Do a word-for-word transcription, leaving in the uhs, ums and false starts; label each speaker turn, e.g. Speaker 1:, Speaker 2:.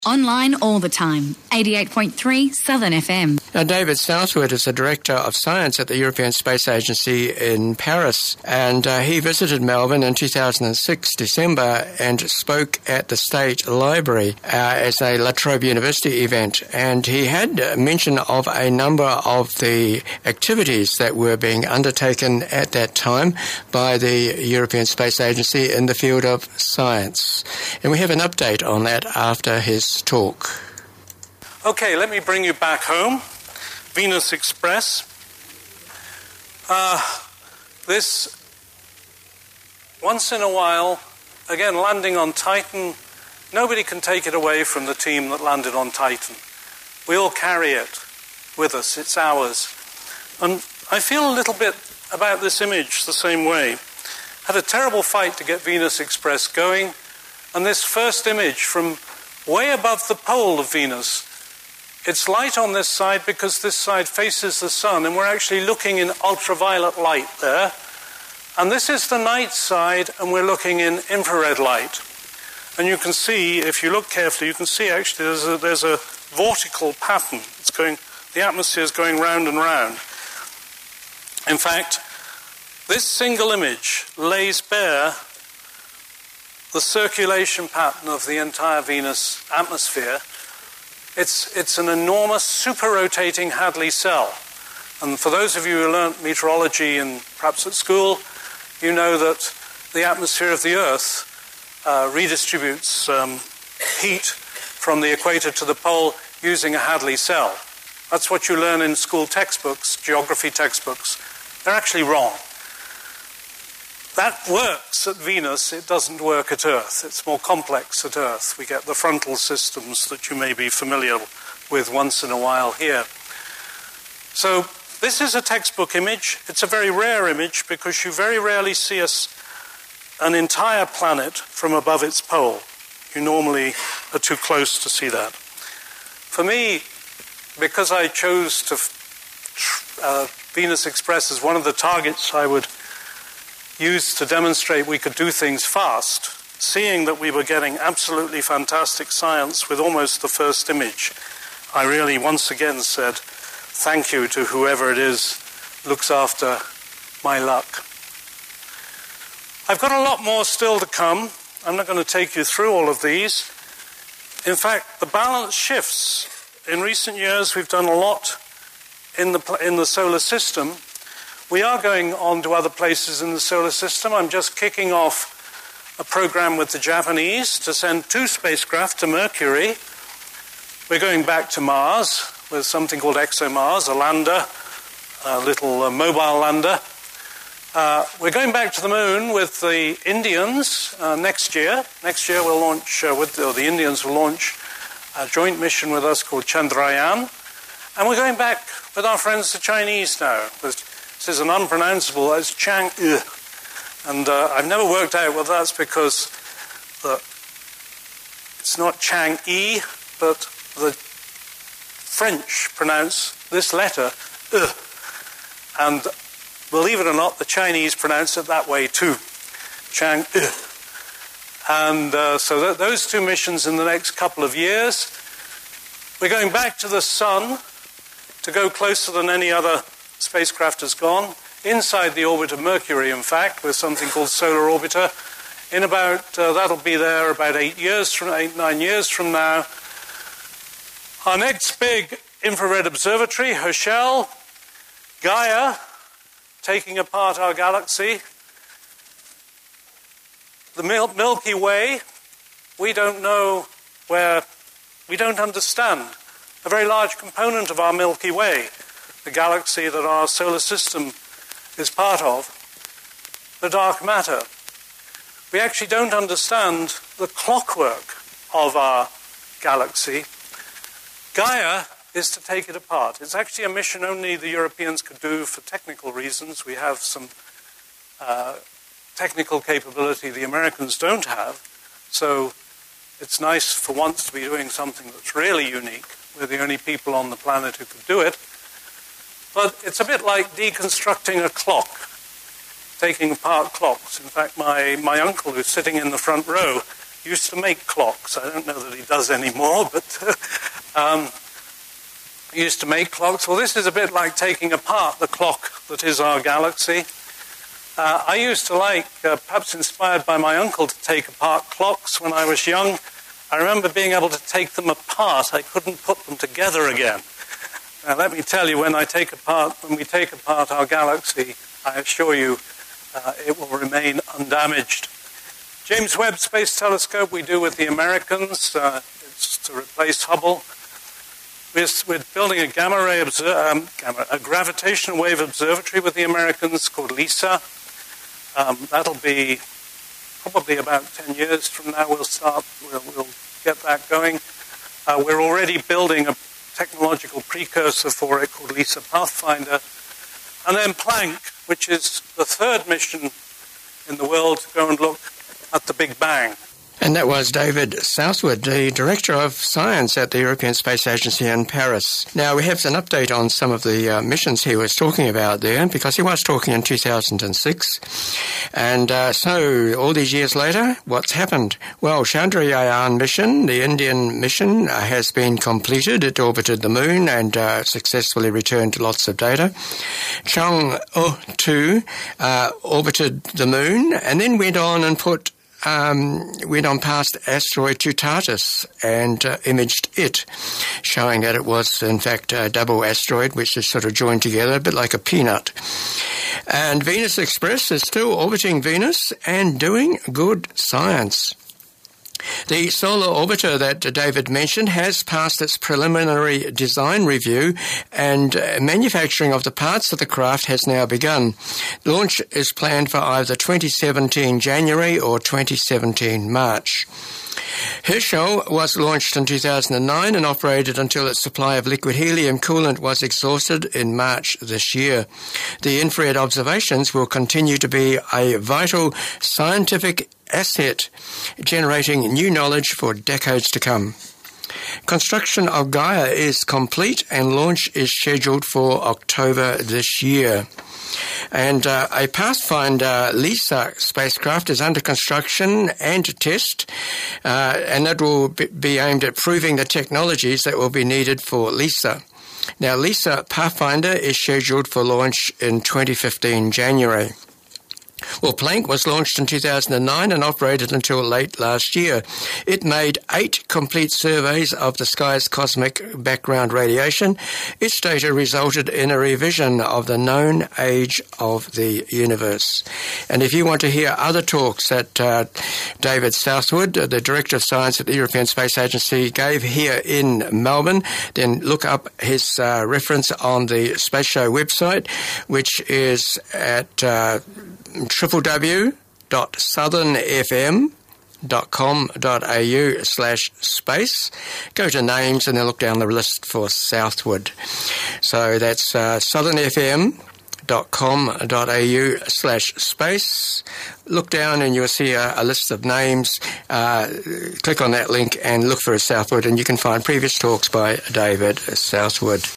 Speaker 1: Online all the time. eighty-eight point three Southern F M.
Speaker 2: Now, David Southwood is the Director of Science at the European Space Agency in Paris, and uh, he visited Melbourne in two thousand six, December, and spoke at the State Library uh, as a La Trobe University event. And he had mention of a number of the activities that were being undertaken at that time by the European Space Agency in the field of science. And we have an update on that after his talk.
Speaker 3: Okay, let me bring you back home. Venus Express. Uh, this, once in a while, again, landing on Titan, nobody can take it away from the team that landed on Titan. We all carry it with us. It's ours. And I feel a little bit about this image the same way. Had a terrible fight to get Venus Express going, and this first image from way above the pole of Venus. It's light on this side because this side faces the sun, and we're actually looking in ultraviolet light there. And this is the night side, and we're looking in infrared light. And you can see, if you look carefully, you can see actually there's a, there's a vortical pattern. It's going, the atmosphere is going round and round. In fact, this single image lays bare the circulation pattern of the entire Venus atmosphere. It's, it's an enormous super-rotating Hadley cell. And for those of you who learnt meteorology and perhaps at school, you know that the atmosphere of the Earth uh, redistributes um, heat from the equator to the pole using a Hadley cell. That's what you learn in school textbooks, geography textbooks. They're actually wrong. That works at Venus, it doesn't work at Earth. It's more complex at Earth. We get the frontal systems that you may be familiar with once in a while here. So this is a textbook image. It's a very rare image because you very rarely see us, an entire planet from above its pole. You normally are too close to see that. For me, because I chose to uh, Venus Express as one of the targets I would used to demonstrate we could do things fast, seeing that we were getting absolutely fantastic science with almost the first image, I really once again said thank you to whoever it is looks after my luck. I've got a lot more still to come. I'm not going to take you through all of these. In fact, the balance shifts. In recent years, we've done a lot in the, in the solar system. We are going on to other places in the solar system. I'm just kicking off a program with the Japanese to send two spacecraft to Mercury. We're going back to Mars with something called ExoMars, a lander, a little uh, mobile lander. Uh, we're going back to the moon with the Indians uh, next year. Next year we'll launch, uh, with, or the Indians will launch a joint mission with us called Chandrayaan. And we're going back with our friends the Chinese now. There's, This is an unpronounceable, it's Chang'e. And uh, I've never worked out whether that's because the, it's not Chang'e, but the French pronounce this letter, E. And believe it or not, the Chinese pronounce it that way too, Chang'e. And uh, so th- those two missions in the next couple of years. We're going back to the sun to go closer than any other spacecraft has gone, inside the orbit of Mercury, in fact, with something called Solar Orbiter. In about, uh, that'll be there about eight years from, eight, nine years from now. Our next big infrared observatory, Herschel, Gaia, taking apart our galaxy. The Mil- Milky Way, we don't know where, we don't understand. A very large component of our Milky Way, the galaxy that our solar system is part of, the dark matter. We actually don't understand the clockwork of our galaxy. Gaia is to take it apart. It's actually a mission only the Europeans could do for technical reasons. We have some uh, technical capability the Americans don't have. So it's nice for once to be doing something that's really unique. We're the only people on the planet who could do it. But it's a bit like deconstructing a clock, taking apart clocks. In fact, my, my uncle, who's sitting in the front row, used to make clocks. I don't know that he does anymore, but um, he used to make clocks. Well, this is a bit like taking apart the clock that is our galaxy. Uh, I used to like, uh, perhaps inspired by my uncle, to take apart clocks when I was young. I remember being able to take them apart. I couldn't put them together again. Now, let me tell you, when I take apart, when we take apart our galaxy, I assure you uh, it will remain undamaged. James Webb Space Telescope we do with the Americans. Uh, it's to replace Hubble. We're, we're building a gamma ray, um, gamma, a gravitational wave observatory with the Americans called LISA. Um, that'll be probably about ten years from now. We'll start. We'll, we'll get that going. Uh, we're already building a technological precursor for it called LISA Pathfinder, and then Planck, which is the third mission in the world to go and look at the Big Bang.
Speaker 2: And that was David Southwood, the Director of Science at the European Space Agency in Paris. Now, we have an update on some of the uh, missions he was talking about there, because he was talking in two thousand six. And uh, so, all these years later, what's happened? Well, Chandrayaan mission, the Indian mission, uh, has been completed. It orbited the moon and uh, successfully returned lots of data. Chang'e two uh, orbited the moon and then went on and put Um, went on past asteroid Tutatis and uh, imaged it, showing that it was, in fact, a double asteroid, which is sort of joined together, a bit like a peanut. And Venus Express is still orbiting Venus and doing good science. The solar orbiter that David mentioned has passed its preliminary design review, and manufacturing of the parts of the craft has now begun. Launch is planned for either twenty seventeen January or twenty seventeen March. Herschel was launched in two thousand nine and operated until its supply of liquid helium coolant was exhausted in March this year. The infrared observations will continue to be a vital scientific asset, generating new knowledge for decades to come. Construction of Gaia is complete and launch is scheduled for October this year. And uh, a Pathfinder LISA spacecraft is under construction and test, uh, and that will be aimed at proving the technologies that will be needed for LISA. Now, LISA Pathfinder is scheduled for launch in twenty fifteen January. Well, Planck was launched in two thousand nine and operated until late last year. It made eight complete surveys of the sky's cosmic background radiation. Its data resulted in a revision of the known age of the universe. And if you want to hear other talks that uh, David Southwood, the Director of Science at the European Space Agency, gave here in Melbourne, then look up his uh, reference on the Space Show website, which is at uh, w w w dot southern f m dot com dot a u slash space. Go to names and then look down the list for Southwood. So that's uh, southern f m dot com dot a u slash space. Look down and you'll see a, a list of names. Uh, click on that link and look for Southwood, and you can find previous talks by David Southwood.